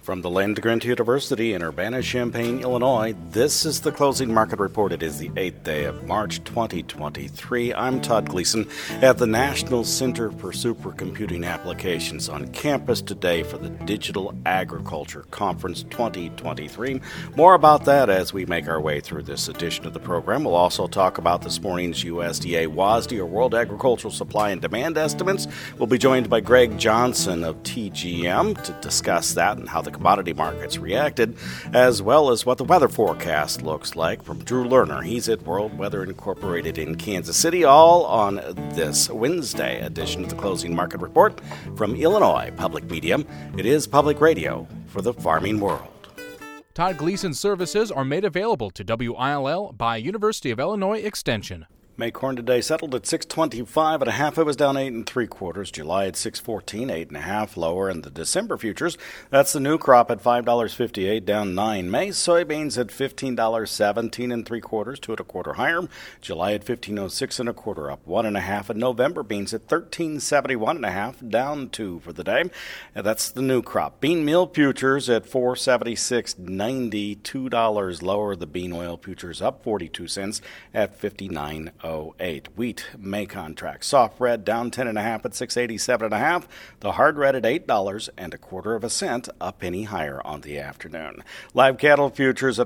From the Land-Grant University in Urbana-Champaign, Illinois, this is the Closing Market Report. It is the 8th day of March 2023. I'm Todd Gleason at the National Center for Supercomputing Applications on campus today for the Digital Agriculture Conference 2023. More about that as we make our way through this edition of the program. We'll also talk about this morning's USDA WASDE, or World Agricultural Supply and Demand Estimates. We'll be joined by Greg Johnson of TGM to discuss that and how the commodity markets reacted, as well as what the weather forecast looks like from Drew Lerner. He's at World Weather Incorporated in Kansas City, all on this Wednesday edition of the Closing Market Report from Illinois Public Media. It is public radio for the farming world. Todd Gleason services are made available to WILL by University of Illinois Extension. May corn today settled at 6.25 1/2. It was down 8 3/4. July at 6.14, 8 1/2 lower. And the December futures, that's the new crop at $5.58, down 9. May soybeans at $15.17 3/4, 2 1/4 higher. July at 15.06 1/4, up 1 1/2. And November beans at $13.71 1/2, down 2 for the day. And that's the new crop. Bean meal futures at $4.7690, $2 lower. The bean oil futures up 42 cents at 59.08. Wheat May contract soft red down 10 1/2 at 6.87 1/2. The hard red at $8.25 cents, a penny higher on the afternoon. Live cattle futures at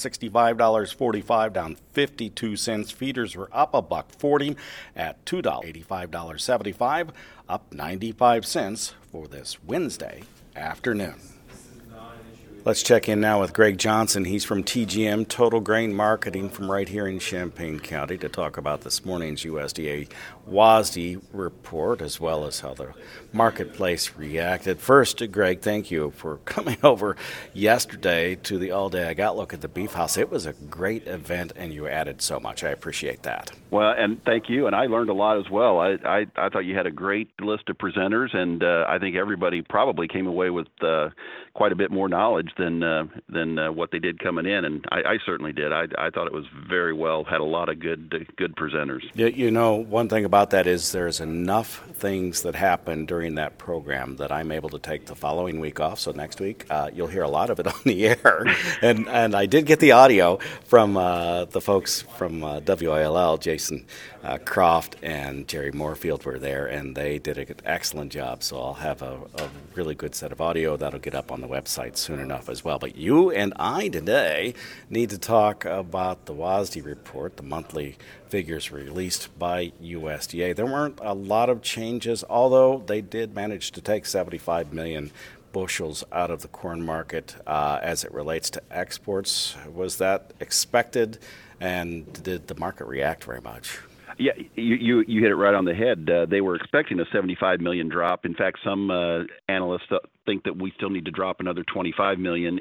$165.45, down 52 cents. Feeders were up $1.40 at $2.85.75, up 95 cents for this Wednesday afternoon. Let's check in now with Greg Johnson. He's from TGM, Total Grain Marketing, from right here in Champaign County, to talk about this morning's USDA WASDE report, as well as how the marketplace reacted. First, Greg, thank you for coming over yesterday to the All-Day Ag Outlook at the Beef House. It was a great event, and you added so much. I appreciate that. Well, and thank you, and I learned a lot as well. I thought you had a great list of presenters, and I think everybody probably came away with quite a bit more knowledge than what they did coming in, and I certainly did. I thought it was very well, had a lot of good presenters. Yeah, you know, one thing about that is there's enough things that happen during that program that I'm able to take the following week off, so next week you'll hear a lot of it on the air. and I did get the audio from the folks from WILL, Jason Croft and Jerry Moorfield were there, and they did an excellent job, so I'll have a really good set of audio that'll get up on the website soon enough as well. But you and I today need to talk about the WASDE report, the monthly figures released by USDA. There weren't a lot of changes, although they did manage to take 75 million bushels out of the corn market as it relates to exports. Was that expected, and did the market react very much? Yeah, you hit it right on the head. They were expecting a 75 million drop. In fact, some analysts think that we still need to drop another 25 million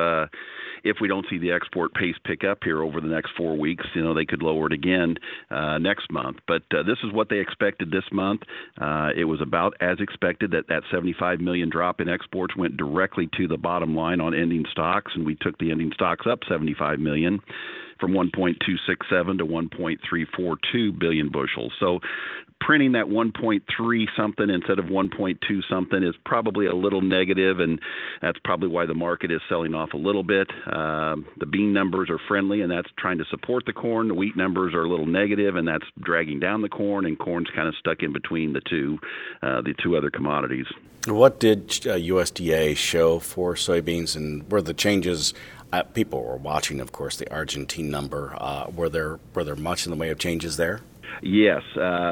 if we don't see the export pace pick up here over the next 4 weeks. You know, they could lower it again next month. But this is what they expected this month. It was about as expected that 75 million drop in exports went directly to the bottom line on ending stocks, and we took the ending stocks up 75 million. From 1.267 to 1.342 billion bushels. So printing that 1.3 something instead of 1.2 something is probably a little negative, and that's probably why the market is selling off a little bit. The bean numbers are friendly, and that's trying to support the corn. The wheat numbers are a little negative, and that's dragging down the corn, and corn's kind of stuck in between the two other commodities. What did USDA show for soybeans, and were the changes? People were watching, of course, the Argentine number. Were there much in the way of changes there? Yes,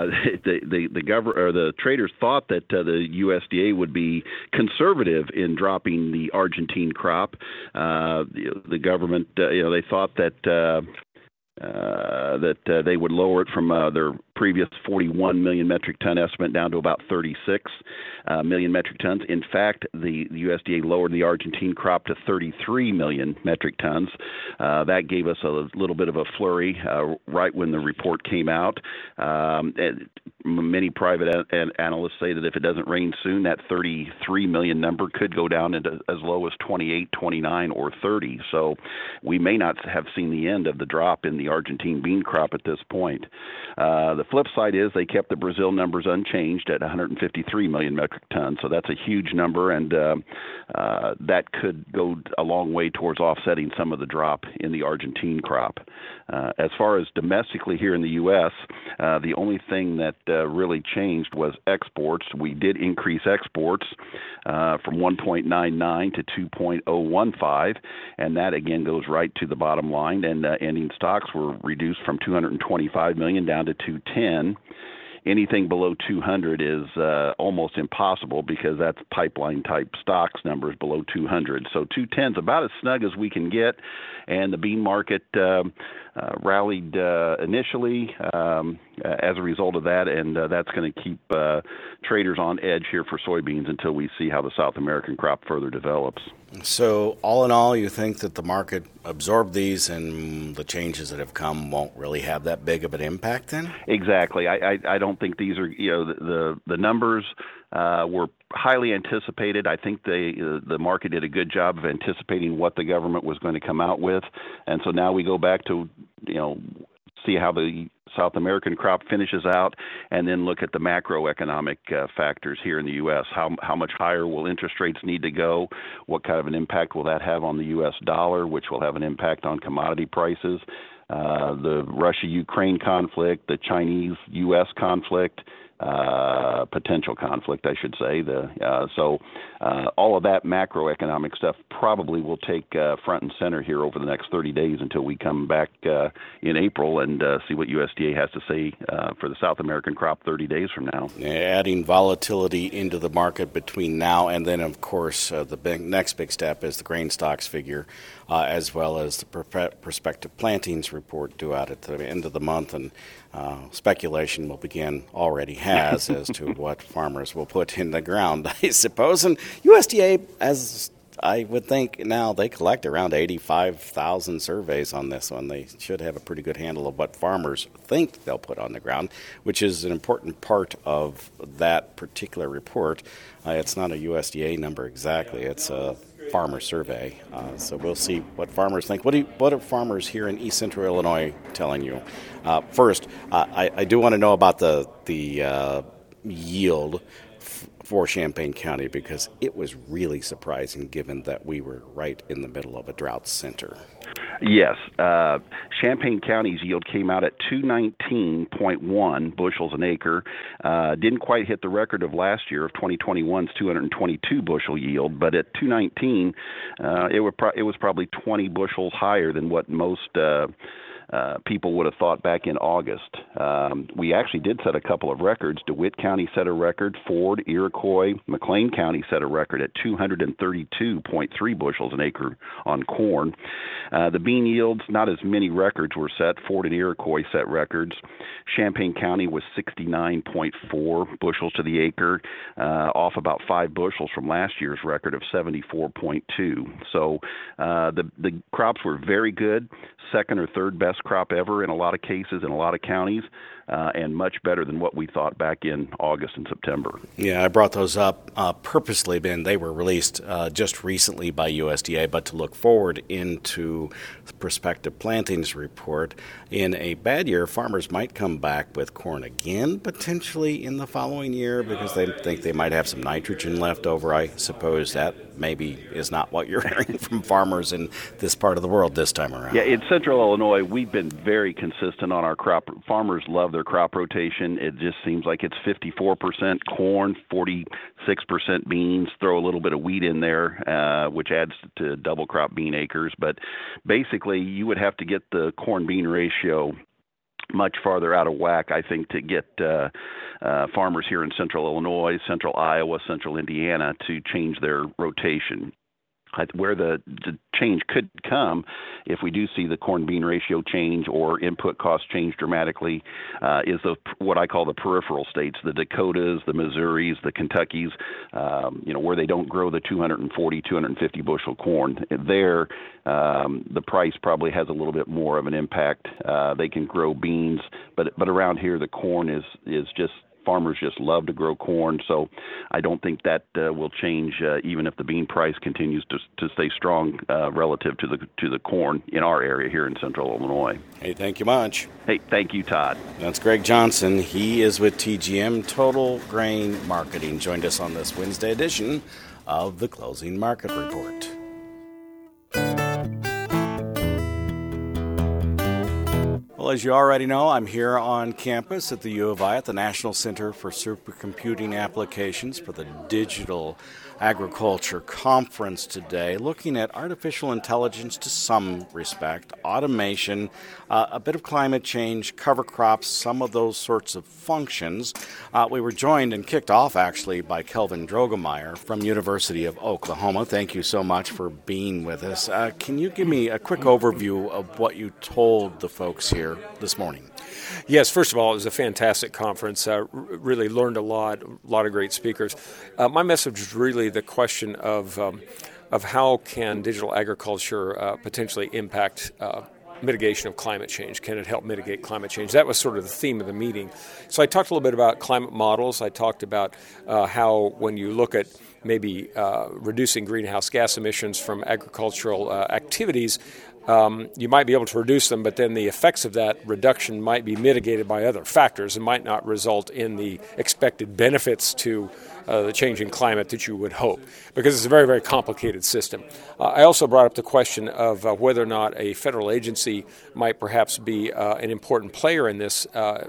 the traders thought that the USDA would be conservative in dropping the Argentine crop. The government, they thought that they would lower it from their previous 41 million metric ton estimate down to about 36 million metric tons. In fact, the USDA lowered the Argentine crop to 33 million metric tons. That gave us a little bit of a flurry right when the report came out. Many private analysts say that if it doesn't rain soon, that 33 million number could go down into as low as 28, 29, or 30. So we may not have seen the end of the drop in the Argentine bean crop at this point. The flip side is they kept the Brazil numbers unchanged at 153 million metric tons, so that's a huge number, and that could go a long way towards offsetting some of the drop in the Argentine crop. As far as domestically here in the U.S., the only thing that really changed was exports. We did increase exports from 1.99 to 2.015, and that again goes right to the bottom line. And ending stocks were reduced from 225 million down to 210. Anything below 200 is almost impossible because that's pipeline type stocks numbers below 200. So 210 is about as snug as we can get, and the bean market rallied initially as a result of that, and that's going to keep traders on edge here for soybeans until we see how the South American crop further develops. So all in all, you think that the market absorbed these and the changes that have come won't really have that big of an impact then? Exactly. I don't think these are, the numbers were highly anticipated. I think the market did a good job of anticipating what the government was going to come out with. And so now we go back to, see how the South American crop finishes out, and then look at the macroeconomic factors here in the U.S. How much higher will interest rates need to go? What kind of an impact will that have on the U.S. dollar, which will have an impact on commodity prices? The Russia-Ukraine conflict, the Chinese-U.S. conflict, potential conflict, I should say. So all of that macroeconomic stuff probably will take front and center here over the next 30 days until we come back in April and see what USDA has to say for the South American crop 30 days from now. Adding volatility into the market between now and then, of course, the next big step is the grain stocks figure, as well as the prospective plantings report due out at the end of the month, and speculation will begin, already has, as to what farmers will put in the ground, I suppose. And USDA, as I would think now, they collect around 85,000 surveys on this one. They should have a pretty good handle of what farmers think they'll put on the ground, which is an important part of that particular report. It's not a USDA number exactly. It's a farmer survey. So we'll see what farmers think. What are farmers here in East Central Illinois telling you? First, I do want to know about the yield for Champaign County, because it was really surprising given that we were right in the middle of a drought center. Yes. Champaign County's yield came out at 219.1 bushels an acre. Didn't quite hit the record of last year of 2021's 222 bushel yield, but at 219, it was probably 20 bushels higher than what most people would have thought back in August. We actually did set a couple of records. DeWitt County set a record. Ford, Iroquois, McLean County set a record at 232.3 bushels an acre on corn. The bean yields, not as many records were set. Ford and Iroquois set records. Champaign County was 69.4 bushels to the acre, off about 5 bushels from last year's record of 74.2. So the crops were very good, second or third best crop ever in a lot of cases in a lot of counties, and much better than what we thought back in August and September. Yeah, I brought those up purposely, Ben. They were released just recently by USDA, but to look forward into the prospective plantings report. In a bad year, farmers might come back with corn again, potentially in the following year, because they think they might have some nitrogen left over. I suppose that maybe is not what you're hearing from farmers in this part of the world this time around. Yeah, in Central Illinois, we've been very consistent on our crop. Farmers love their crop rotation. It just seems like it's 54% corn, 46% beans, throw a little bit of wheat in there, which adds to double crop bean acres. But basically, you would have to get the corn-bean ratio much farther out of whack, I think, to get farmers here in Central Illinois, Central Iowa, Central Indiana to change their rotation. Where the change could come, if we do see the corn-bean ratio change or input costs change dramatically, is what I call the peripheral states, the Dakotas, the Missouris, the Kentuckys, where they don't grow the 240, 250 bushel corn. There, the price probably has a little bit more of an impact. They can grow beans, but around here the corn is just farmers just love to grow corn, so I don't think that will change even if the bean price continues to stay strong relative to the corn in our area here in Central Illinois. Hey, thank you much. Hey, thank you, Todd. That's Greg Johnson. He is with TGM Total Grain Marketing. Joined us on this Wednesday edition of the Closing Market Report. Well, as you already know, I'm here on campus at the U of I at the National Center for Supercomputing Applications for the Digital Agriculture Conference today, looking at artificial intelligence to some respect, automation, a bit of climate change, cover crops, some of those sorts of functions. We were joined and kicked off, actually, by Kelvin Drogemeyer from University of Oklahoma. Thank you so much for being with us. Can you give me a quick overview of what you told the folks here this morning? Yes, first of all, it was a fantastic conference. Really learned a lot of great speakers. My message is really the question of how can digital agriculture potentially impact mitigation of climate change. Can it help mitigate climate change? That was sort of the theme of the meeting. So I talked a little bit about climate models. I talked about how when you look at maybe reducing greenhouse gas emissions from agricultural activities, you might be able to reduce them, but then the effects of that reduction might be mitigated by other factors and might not result in the expected benefits to the changing climate that you would hope, because it's a very, very complicated system. I also brought up the question of whether or not a federal agency might perhaps be an important player in this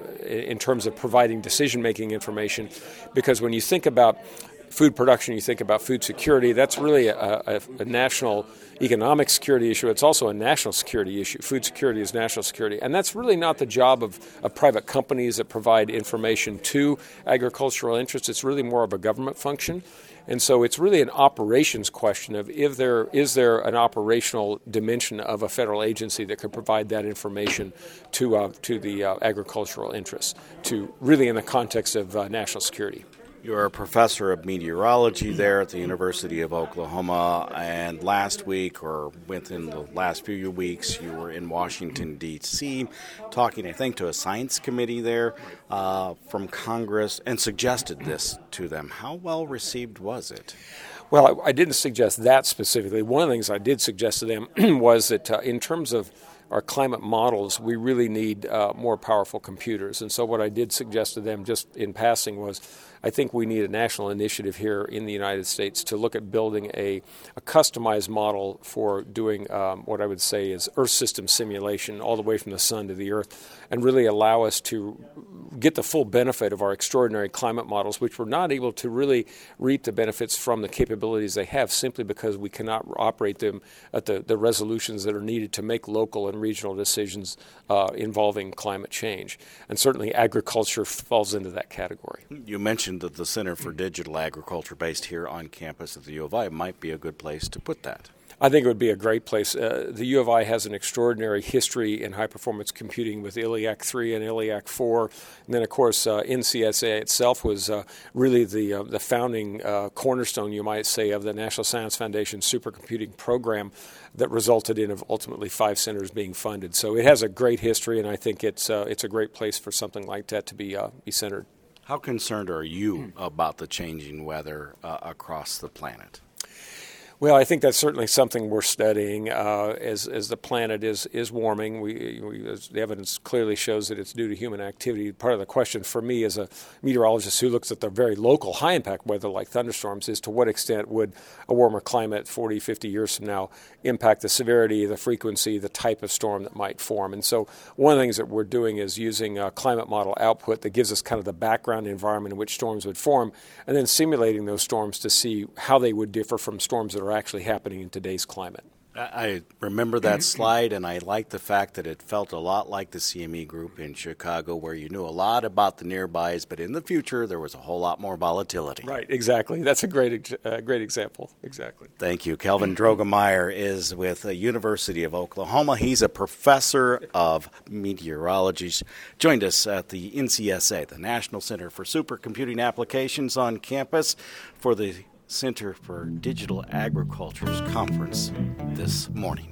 in terms of providing decision-making information, because when you think about food production, you think about food security, that's really a national economic security issue. It's also a national security issue. Food security is national security. And that's really not the job of private companies that provide information to agricultural interests. It's really more of a government function. And so it's really an operations question of is there an operational dimension of a federal agency that could provide that information to the agricultural interests, to really in the context of national security. You're a professor of meteorology there at the University of Oklahoma, and last week, or within the last few weeks, you were in Washington, D.C., talking, I think, to a science committee there from Congress, and suggested this to them. How well received was it? Well, I didn't suggest that specifically. One of the things I did suggest to them was that in terms of our climate models, we really need more powerful computers. And so what I did suggest to them just in passing was I think we need a national initiative here in the United States to look at building a customized model for doing what I would say is Earth system simulation all the way from the sun to the Earth, and really allow us to get the full benefit of our extraordinary climate models, which we're not able to really reap the benefits from the capabilities they have simply because we cannot operate them at the resolutions that are needed to make local and regional decisions involving climate change. And certainly agriculture falls into that category. You mentioned that the Center for Digital Agriculture based here on campus at the U of I might be a good place to put that. I think it would be a great place. The U of I has an extraordinary history in high-performance computing with ILLIAC 3 and ILLIAC 4. And then, of course, NCSA itself was really the founding cornerstone, you might say, of the National Science Foundation supercomputing program that resulted in ultimately 5 centers being funded. So it has a great history, and I think it's a great place for something like that to be centered. How concerned are you about the changing weather across the planet? Well, I think that's certainly something we're studying as the planet is warming. The evidence clearly shows that it's due to human activity. Part of the question for me as a meteorologist who looks at the very local high-impact weather like thunderstorms is to what extent would a warmer climate 40, 50 years from now impact the severity, the frequency, the type of storm that might form. And so one of the things that we're doing is using a climate model output that gives us kind of the background environment in which storms would form, and then simulating those storms to see how they would differ from storms that are actually happening in today's climate. I remember that slide, and I liked the fact that it felt a lot like the CME group in Chicago, where you knew a lot about the nearbys, but in the future there was a whole lot more volatility. Right, exactly. That's a great example. Exactly. Thank you. Kelvin Drogemeyer is with the University of Oklahoma. He's a professor of meteorology. Joined us at the NCSA, the National Center for Supercomputing Applications, on campus for the Center for Digital Agriculture's conference this morning.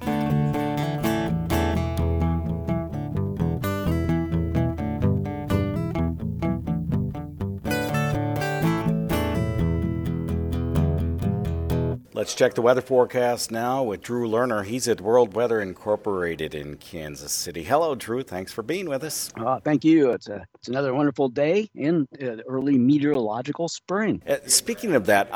Let's check the weather forecast now with Drew Lerner. He's at World Weather Incorporated in Kansas City. Hello, Drew. Thanks for being with us. Thank you. It's another wonderful day in early meteorological spring. Speaking of that,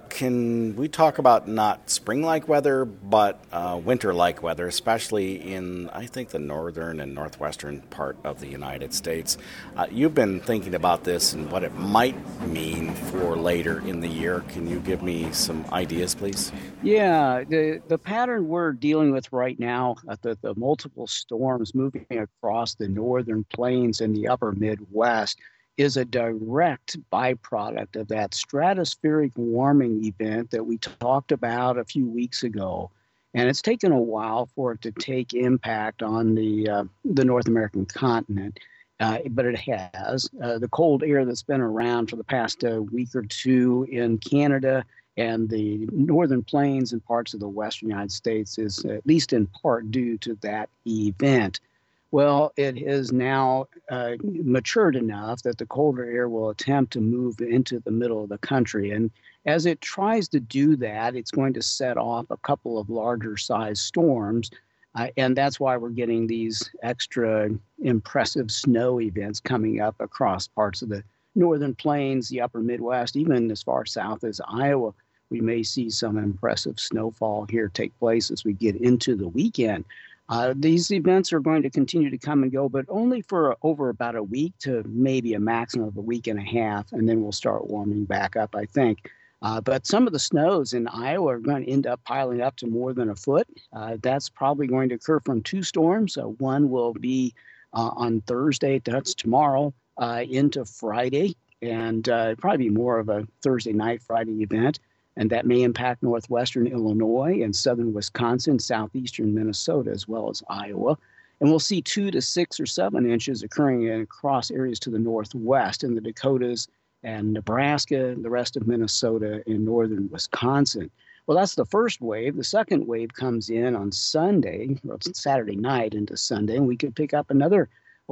can we talk about not spring-like weather, but winter-like weather, especially in, I think, the northern and northwestern part of the United States? You've been thinking about this and what it might mean for later in the year. Can you give me some ideas, please? Yeah, the pattern we're dealing with right now, the multiple storms moving across the northern plains and the upper Midwest, is a direct byproduct of that stratospheric warming event that we talked about a few weeks ago. And it's taken a while for it to take impact on the North American continent, but it has. The cold air that's been around for the past week or two in Canada and the northern plains and parts of the western United States is at least in part due to that event. Well, it is now matured enough that the colder air will attempt to move into the middle of the country. And as it tries to do that, it's going to set off a couple of larger size storms. And that's why we're getting these extra impressive snow events coming up across parts of the northern plains, the upper Midwest, even as far south as Iowa. We may see some impressive snowfall here take place as we get into the weekend. These events are going to continue to come and go, but only for over about a week to maybe a maximum of a week and a half, and then we'll start warming back up, I think. But some of the snows in Iowa are going to end up piling up to more than a foot. That's probably going to occur from two storms. One will be on Thursday, that's tomorrow, into Friday, and probably be more of a Thursday night, Friday event. And that may impact northwestern Illinois and southern Wisconsin, southeastern Minnesota, as well as Iowa. And we'll see 2 to 6 or 7 inches occurring across areas to the northwest in the Dakotas and Nebraska, the rest of Minnesota, and northern Wisconsin. Well, that's the first wave. The second wave comes in on Sunday, or Saturday night into Sunday, and we could pick up another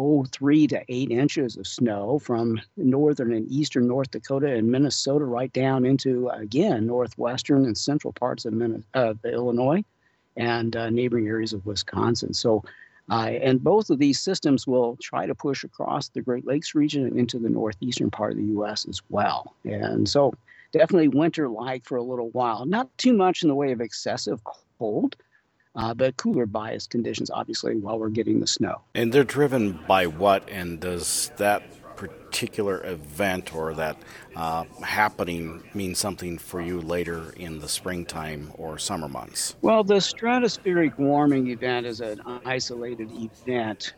3 to 8 inches of snow from northern and eastern North Dakota and Minnesota right down into, again, northwestern and central parts of Illinois and neighboring areas of Wisconsin. So, and both of these systems will try to push across the Great Lakes region and into the northeastern part of the U.S. as well. And so definitely winter-like for a little while. Not too much in the way of excessive cold, but cooler bias conditions, obviously, while we're getting the snow. And they're driven by what? And does that particular event or that happening mean something for you later in the springtime or summer months? Well, the stratospheric warming event is an isolated event,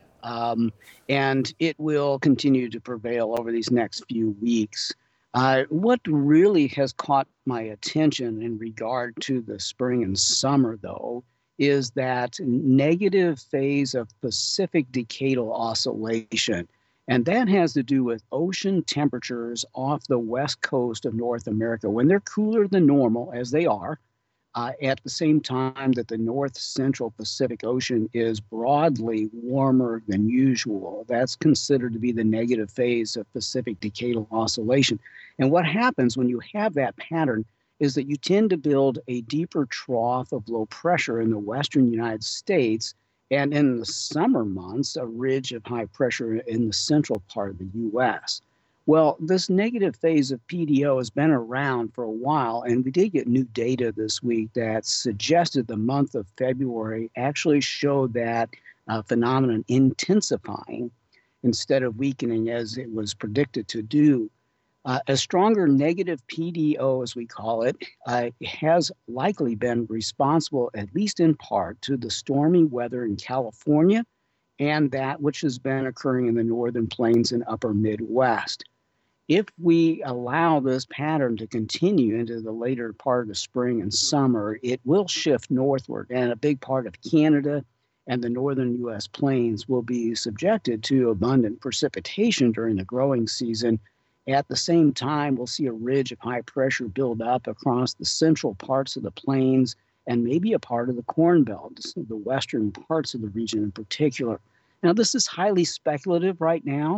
and it will continue to prevail over these next few weeks. What really has caught my attention in regard to the spring and summer, though, is that negative phase of Pacific decadal oscillation. And that has to do with ocean temperatures off the west coast of North America. When they're cooler than normal, as they are, at the same time that the North Central Pacific Ocean is broadly warmer than usual. That's considered to be the negative phase of Pacific decadal oscillation. And what happens when you have that pattern is that you tend to build a deeper trough of low pressure in the western United States, and in the summer months, a ridge of high pressure in the central part of the U.S. Well, this negative phase of PDO has been around for a while, and we did get new data this week that suggested the month of February actually showed that phenomenon intensifying instead of weakening as it was predicted to do. A stronger negative PDO, as we call it, has likely been responsible, at least in part, to the stormy weather in California and that which has been occurring in the northern plains and upper Midwest. If we allow this pattern to continue into the later part of the spring and summer, it will shift northward, and a big part of Canada and the northern U.S. plains will be subjected to abundant precipitation during the growing season. At the same time, we'll see a ridge of high pressure build up across the central parts of the plains and maybe a part of the Corn Belt, the western parts of the region in particular. Now, this is highly speculative right now,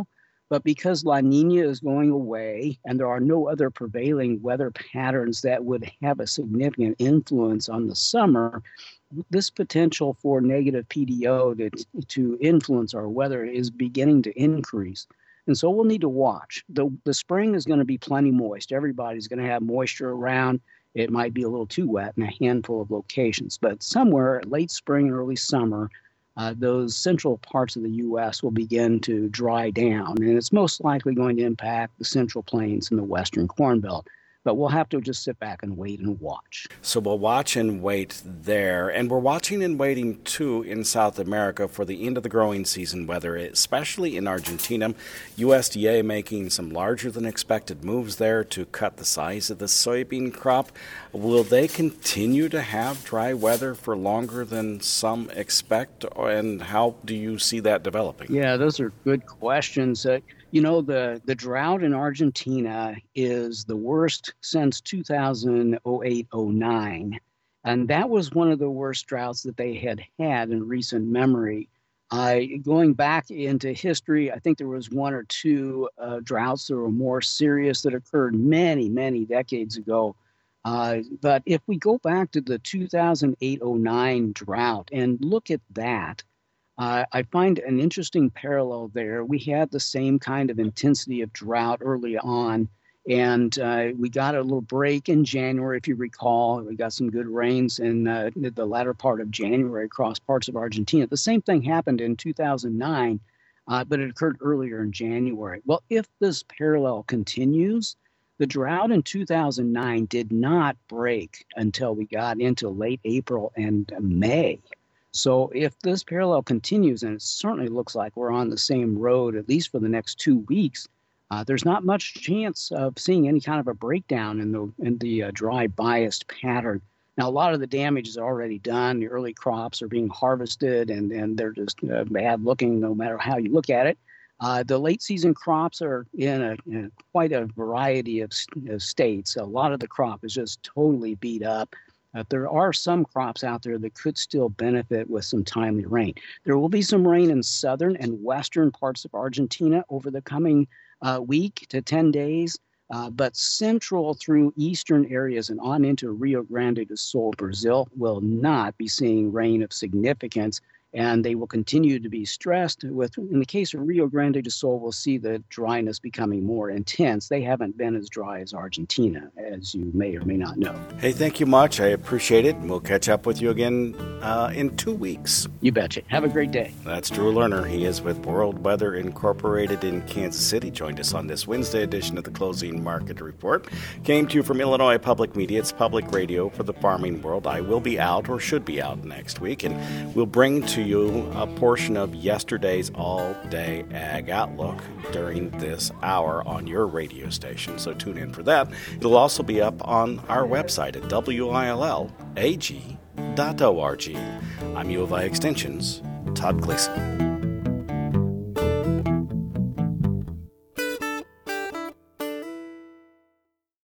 But because La Nina is going away and there are no other prevailing weather patterns that would have a significant influence on the summer, this potential for negative PDO to influence our weather is beginning to increase. And so we'll need to watch. The spring is going to be plenty moist. Everybody's going to have moisture around. It might be a little too wet in a handful of locations, but somewhere late spring, early summer, those central parts of the U.S. will begin to dry down, and it's most likely going to impact the Central Plains and the Western Corn Belt. But we'll have to just sit back and wait and watch. So we'll watch and wait there. And we're watching and waiting, too, in South America for the end of the growing season weather, especially in Argentina. USDA making some larger-than-expected moves there to cut the size of the soybean crop. Will they continue to have dry weather for longer than some expect? And how do you see that developing? Yeah, those are good questions. The drought in Argentina is the worst since 2008-09. And that was one of the worst droughts that they had in recent memory. Going back into history, I think there was one or two droughts that were more serious that occurred many, many decades ago. But if we go back to the 2008-09 drought and look at that, I find an interesting parallel there. We had the same kind of intensity of drought early on, and we got a little break in January, if you recall. We got some good rains in the latter part of January across parts of Argentina. The same thing happened in 2009, but it occurred earlier in January. Well, if this parallel continues, the drought in 2009 did not break until we got into late April and May. So if this parallel continues, and it certainly looks like we're on the same road, at least for the next 2 weeks, there's not much chance of seeing any kind of a breakdown in the dry biased pattern. Now, a lot of the damage is already done. The early crops are being harvested, and they're just bad looking no matter how you look at it. The late season crops are in quite a variety of states. A lot of the crop is just totally beat up. There are some crops out there that could still benefit with some timely rain. There will be some rain in southern and western parts of Argentina over the coming week to 10 days, but central through eastern areas and on into Rio Grande do Sul, Brazil, will not be seeing rain of significance, and they will continue to be stressed. In the case of Rio Grande do Sul, we'll see the dryness becoming more intense. They haven't been as dry as Argentina, as you may or may not know. Hey, thank you much. I appreciate it. We'll catch up with you again in 2 weeks. You betcha. Have a great day. That's Drew Lerner. He is with World Weather Incorporated in Kansas City. Joined us on this Wednesday edition of the Closing Market Report. Came to you from Illinois Public Media. It's public radio for the farming world. I will be out, or should be out, next week, and we'll bring to you a portion of yesterday's all-day ag outlook during this hour on your radio station. So tune in for that. It'll also be up on our website at WILLAG.org. I'm U of I Extension's Todd Gleason.